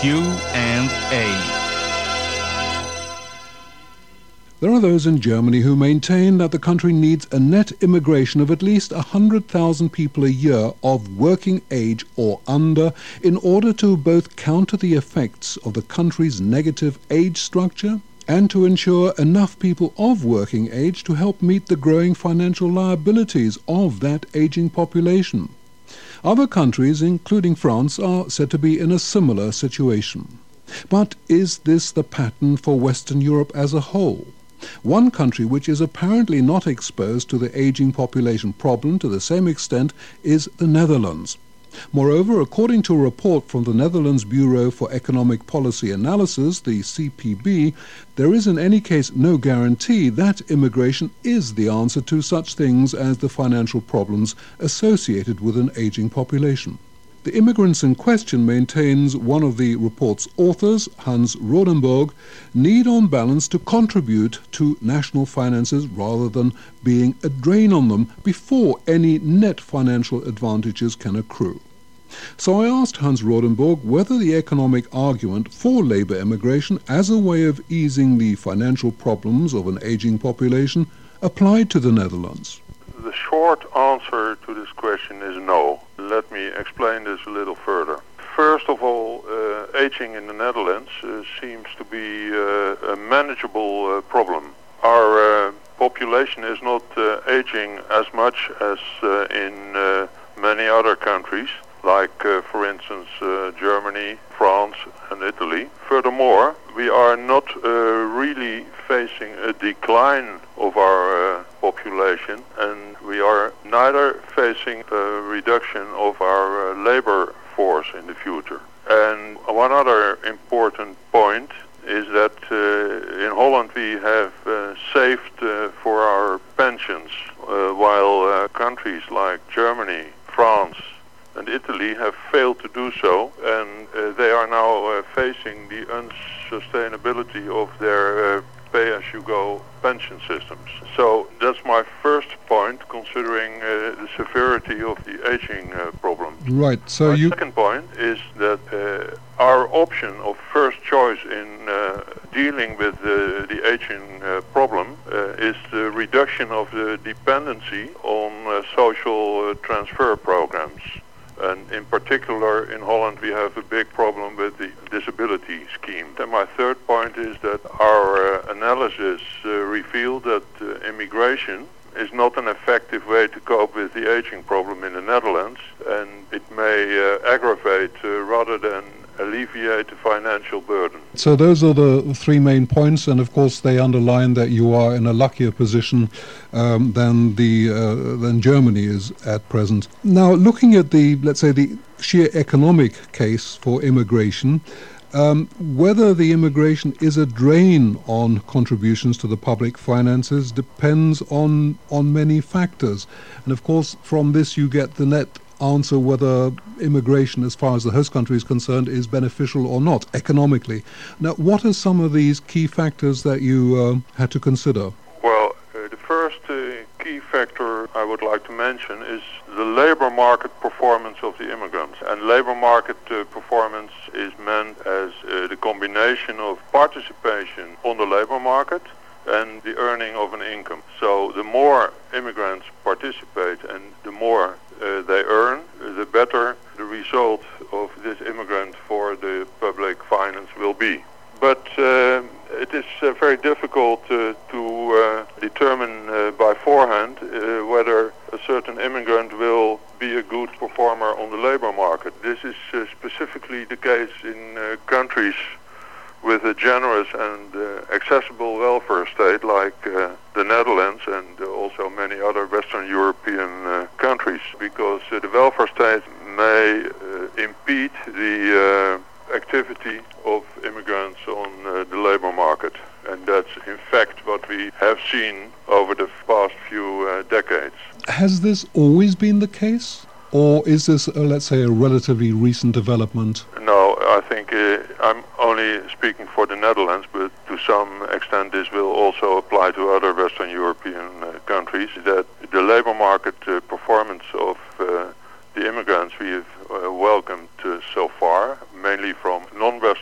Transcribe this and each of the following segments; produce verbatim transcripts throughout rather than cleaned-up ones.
Q and A. There are those in Germany who maintain that the country needs a net immigration of at least one hundred thousand people a year of working age or under in order to both counter the effects of the country's negative age structure and to ensure enough people of working age to help meet the growing financial liabilities of that aging population. Other countries, including France, are said to be in a similar situation. But is this the pattern for Western Europe as a whole? One country which is apparently not exposed to the aging population problem to the same extent is the Netherlands. Moreover, according to a report from the Netherlands Bureau for Economic Policy Analysis, the C P B, there is in any case no guarantee that immigration is the answer to such things as the financial problems associated with an aging population. The immigrants in question, maintains one of the report's authors, Hans Rodenburg, need on balance to contribute to national finances rather than being a drain on them before any net financial advantages can accrue. So I asked Hans Rodenburg whether the economic argument for labour immigration as a way of easing the financial problems of an aging population applied to the Netherlands. The short answer to this question is no. Let me explain this a little further. First of all, uh, aging in the Netherlands uh, seems to be uh, a manageable uh, problem. Our uh, population is not uh, aging as much as uh, in uh, many other countries, like, uh, for instance, uh, Germany, France, and Italy. Furthermore, we are not uh, really facing a decline of our uh, population, and we are neither facing a reduction of our uh, labor force in the future. And one other important point is that uh, in Holland we have uh, saved uh, for our pensions, uh, while uh, countries like Germany, France, and Italy have failed to do so, and uh, they are now uh, facing the unsustainability of their uh, pay-as-you-go pension systems. So that's my first point, considering uh, the severity of the aging uh, problem. Right, so my you... second point is that uh, our option of first choice in uh, dealing with uh, the aging uh, problem uh, is the reduction of the dependency on uh, social uh, transfer programs. And in particular, in Holland, we have a big problem with the disability scheme. And my third point is that our uh, analysis uh, revealed that uh, immigration is not an effective way to cope with the aging problem in the Netherlands, and it may uh, aggravate uh, rather than alleviate the financial burden. So those are the three main points, and of course they underline that you are in a luckier position um, than the uh, than Germany is at present. Now, looking at the, let's say, the sheer economic case for immigration, um, whether the immigration is a drain on contributions to the public finances depends on on many factors, and of course from this you get the net answer whether immigration, as far as the host country is concerned, is beneficial or not economically. Now, what are some of these key factors that you uh, had to consider? Well, uh, the first uh, key factor I would like to mention is the labor market performance of the immigrants. And labor market uh, performance is meant as uh, the combination of participation on the labor market and the earning of an income. So the more immigrants participate and the more uh, they earn, uh, the better the result of this immigrant for the public finance will be. But uh, it is uh, very difficult uh, to uh, determine uh, by forehand uh, whether a certain immigrant will be a good performer on the labor market. This is uh, specifically the case in uh, countries with a generous and uh, accessible welfare state like uh, the Netherlands and uh, also many other Western European uh, countries, because uh, the welfare state may uh, impede the uh, activity of immigrants on uh, the labor market. And that's in fact what we have seen over the past few uh, decades. Has this always been the case? Or is this, uh, let's say, a relatively recent development? No, I think uh, I'm only speaking for the Netherlands, but to some extent this will also apply to other Western European uh, countries, that the labor market uh, performance of uh, the immigrants we have uh, welcomed uh, so far, mainly from non-Western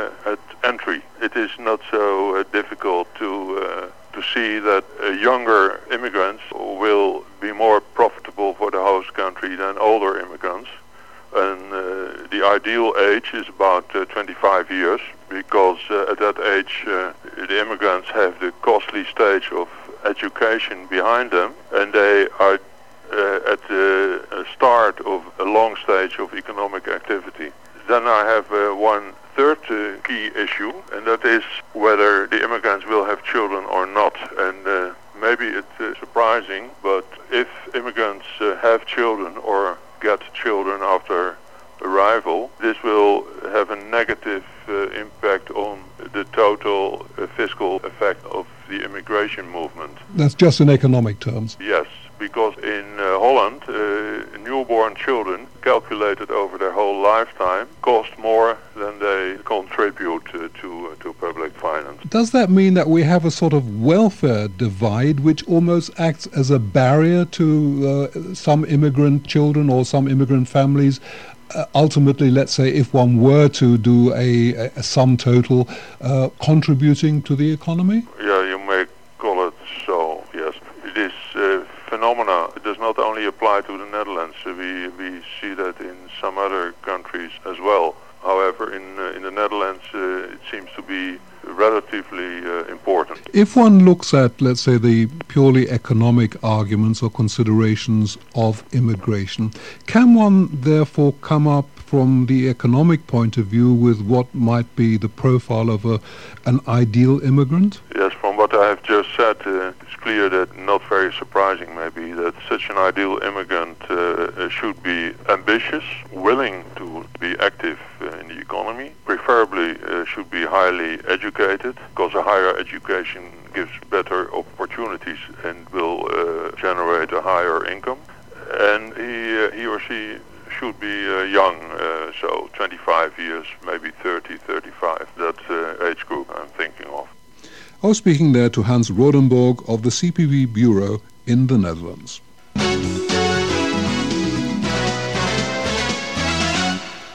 uh, at entry. It is not so uh, difficult to uh, to see that uh, younger immigrants will be more profitable for the host country than older immigrants. And uh, the ideal age is about uh, twenty-five years, because uh, at that age uh, the immigrants have the costly stage of education behind them, and they are uh, at the uh, start of a long stage of economic activity. Then I have uh, one third uh, key issue, and that is whether the immigrants will have children or not. And uh, maybe it's uh, surprising, but if immigrants uh, have children or get children after arrival, this will have a negative uh, impact on the total uh, fiscal effect of the immigration movement. That's just in economic terms. Yes, because in uh, Holland, uh, newborn children calculated over their whole lifetime cost more than they contribute uh, to uh, to public finance. Does that mean that we have a sort of welfare divide which almost acts as a barrier to uh, some immigrant children or some immigrant families? Uh, ultimately, let's say, if one were to do a, a, a sum total, uh, contributing to the economy? Yeah, you may call it so, yes. This uh, phenomena does not only apply to the Netherlands. Uh, we, we see that in some other countries as well. However, in, uh, in the Netherlands, uh, it seems to be relatively uh, important. If one looks at, let's say, the purely economic arguments or considerations of immigration, can one therefore come up from the economic point of view with what might be the profile of a, an ideal immigrant? Yes, from what I have just said, uh, it's clear that, not very surprising maybe, that such an ideal immigrant uh, should be ambitious, willing to be active uh, in the economy, preferably uh, should be highly educated, because a higher education gives better opportunities and will uh, generate a higher income. And he, uh, he or she should be uh, young, uh, so twenty-five years, maybe thirty, thirty-five, that uh, age group I'm thinking of. I was speaking there to Hans Rodenborg of the C P B Bureau in the Netherlands.